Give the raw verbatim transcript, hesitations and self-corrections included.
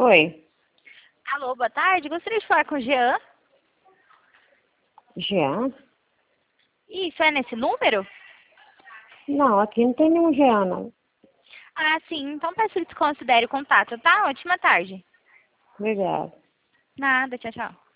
Oi, Alô, boa tarde. Gostaria de falar com o Jean. Jean? Isso, é nesse número? Não, aqui não tem nenhum Jean, não. Ah, sim. Então peço que desconsidere o contato, tá? Ótima tarde. Obrigada. Nada, tchau, tchau.